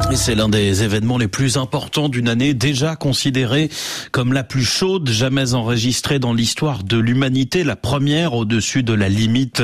Et c'est l'un des événements les plus importants d'une année, déjà considérée comme la plus chaude jamais enregistrée dans l'histoire de l'humanité, la première au-dessus de la limite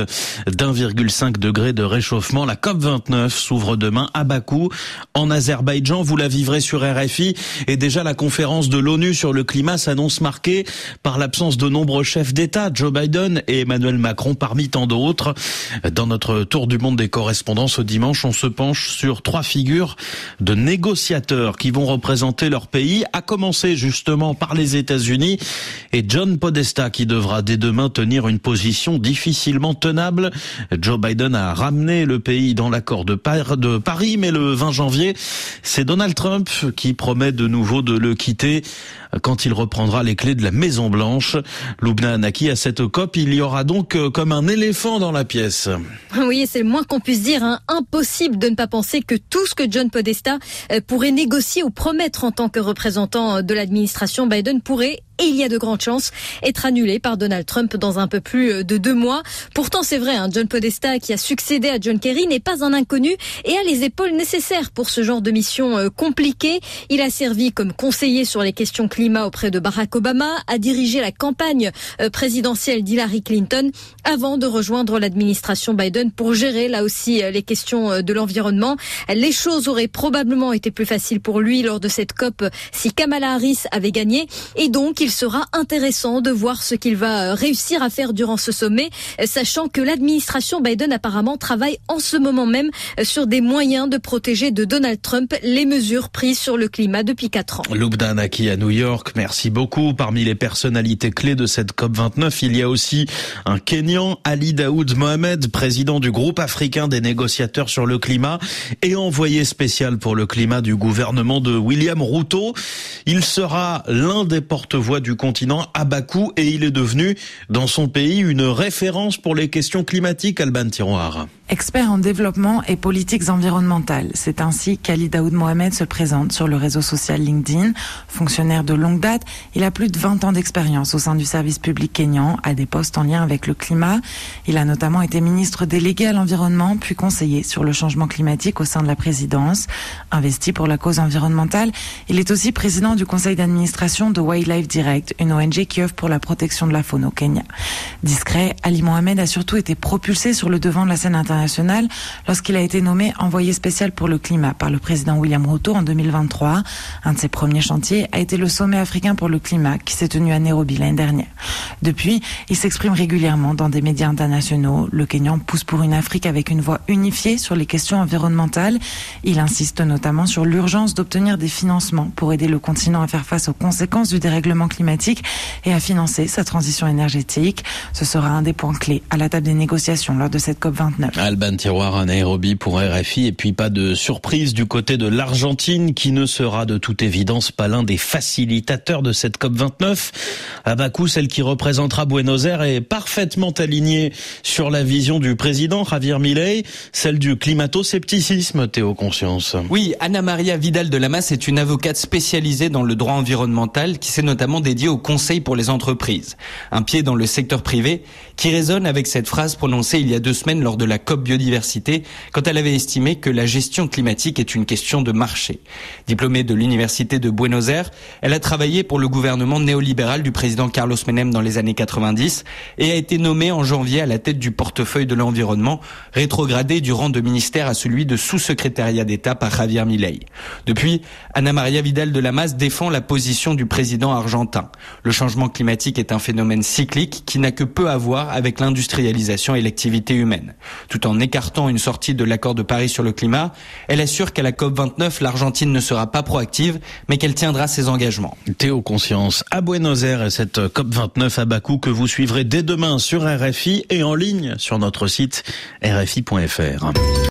d'1,5 degré de réchauffement. La COP29 s'ouvre demain à Bakou, en Azerbaïdjan. Vous la vivrez sur RFI. Et déjà, la conférence de l'ONU sur le climat s'annonce marquée par l'absence de nombreux chefs d'État, Joe Biden et Emmanuel Macron parmi tant d'autres. Dans notre tour du monde des correspondants ce dimanche, on se penche sur 3 figures de négociateurs qui vont représenter leur pays, à commencer justement par les États-Unis et John Podesta qui devra dès demain tenir une position difficilement tenable. Joe Biden a ramené le pays dans l'accord de Paris, mais le 20 janvier, c'est Donald Trump qui promet de nouveau de le quitter quand il reprendra les clés de la Maison Blanche. Lubna Hanaki, à cette COP, il y aura donc comme un éléphant dans la pièce. Oui, c'est le moins qu'on puisse dire. Impossible de ne pas penser que tout ce que John Podesta pourrait négocier ou promettre en tant que représentant de l'administration Biden pourrait, et il y a de grandes chances, être annulé par Donald Trump dans un peu plus de 2 mois. Pourtant, c'est vrai, John Podesta, qui a succédé à John Kerry, n'est pas un inconnu et a les épaules nécessaires pour ce genre de mission compliquée. Il a servi comme conseiller sur les questions climat auprès de Barack Obama, a dirigé la campagne présidentielle d'Hillary Clinton avant de rejoindre l'administration Biden pour gérer là aussi les questions de l'environnement. Les choses auraient probablement été plus faciles pour lui lors de cette COP si Kamala Harris avait gagné, et donc il sera intéressant de voir ce qu'il va réussir à faire durant ce sommet, sachant que l'administration Biden apparemment travaille en ce moment même sur des moyens de protéger de Donald Trump les mesures prises sur le climat depuis 4 ans. Lubna Hanaki à New York, merci beaucoup. Parmi les personnalités clés de cette COP29, il y a aussi un Kenyan, Ali Daoud Mohamed, président du groupe africain des négociateurs sur le climat et envoyé spécial pour le climat du gouvernement de William Ruto. Il sera l'un des porte-voix du continent à Bakou et il est devenu, dans son pays, une référence pour les questions climatiques, Alban Tiroir. Expert en développement et politiques environnementales. C'est ainsi qu'Ali Daoud Mohamed se présente sur le réseau social LinkedIn. Fonctionnaire de longue date, il a plus de 20 ans d'expérience au sein du service public kényan, à des postes en lien avec le climat. Il a notamment été ministre délégué à l'environnement, puis conseiller sur le changement climatique au sein de la présidence. Investi pour la cause environnementale, il est aussi président du conseil d'administration de Wildlife Direct, une ONG qui œuvre pour la protection de la faune au Kenya. Discret, Ali Mohamed a surtout été propulsé sur le devant de la scène internationale lorsqu'il a été nommé envoyé spécial pour le climat par le président William Ruto en 2023. Un de ses premiers chantiers a été le sommet africain pour le climat qui s'est tenu à Nairobi l'année dernière. Depuis, il s'exprime régulièrement dans des médias internationaux. Le Kenyan pousse pour une Afrique avec une voix unifiée sur les questions environnementales. Il insiste notamment sur l'urgence d'obtenir des financements pour aider le continent à faire face aux conséquences du dérèglement climatique et à financer sa transition énergétique. Ce sera un des points clés à la table des négociations lors de cette COP29. Alban Tiroir à Nairobi pour RFI. Et puis pas de surprise du côté de l'Argentine qui ne sera de toute évidence pas l'un des facilitateurs de cette COP29. À Bakou, celle qui représentera Buenos Aires est parfaitement alignée sur la vision du président Javier Milei, celle du climato-scepticisme, Théo Conscience. Oui, Ana María Vidal de Lamas est une avocate spécialisée dans le droit environnemental qui s'est notamment dédiée au conseil pour les entreprises. Un pied dans le secteur privé qui résonne avec cette phrase prononcée il y a 2 semaines lors de la COP biodiversité quand elle avait estimé que la gestion climatique est une question de marché. Diplômée de l'université de Buenos Aires, elle a travaillé pour le gouvernement néolibéral du président Carlos Menem dans les années 90 et a été nommée en janvier à la tête du portefeuille de l'environnement, rétrogradée du rang de ministère à celui de sous-secrétariat d'État par Javier Milei. Depuis, Ana María Vidal de Lamas défend la position du président argentin. Le changement climatique est un phénomène cyclique qui n'a que peu à voir avec l'industrialisation et l'activité humaine. Tout en écartant une sortie de l'accord de Paris sur le climat, elle assure qu'à la COP29, l'Argentine ne sera pas proactive, mais qu'elle tiendra ses engagements. Théo Conscience à Buenos Aires et cette COP29 à Bakou que vous suivrez dès demain sur RFI et en ligne sur notre site rfi.fr.